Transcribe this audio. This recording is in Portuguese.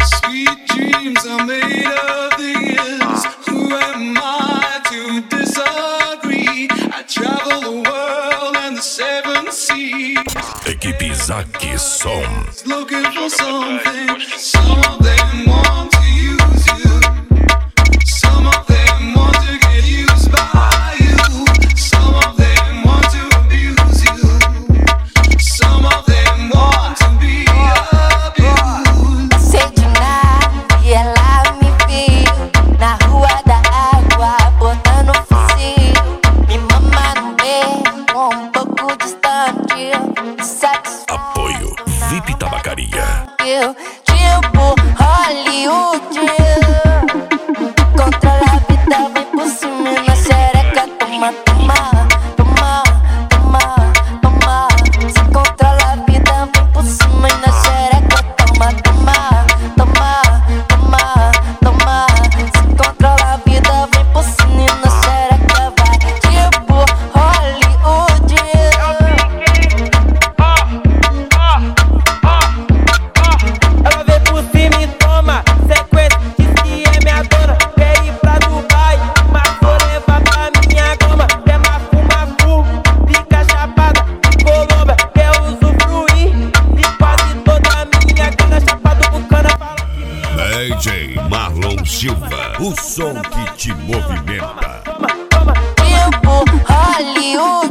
Sweet dreams are made of this. Who am I to disagree? I travel the world and the seven seas. Equipe Zack Som. Looking for something. Some of them want to use you. Some of them want to get used by you. Some of them want to abuse you. Some of them want to be abused. Sei de nada e ela me viu na rua da água, botando fuzil. Me mama no beco, pouco distante. Apoio VIP Tabacaria. Tipo Hollywood. Controla a vida, vem por cima na xereca. Toma, toma, toma, toma, toma. Se controla a vida, vem por cima na xereca. Toma, toma, toma, toma, toma. Se controla a vida, vem por cima na xereca. Vai tipo Hollywood. Ela vem por cima e toma sequência, diz que é minha dona. Quer ir pra Dubai, mas vou levar pra minha goma. Quer mafu, fica chapada de Colômbia. Quer usufruir de quase toda a minha grana. Chapado com cana, fala que DJ Marlon Silva. O som que te movimenta. Tipo Hollywood.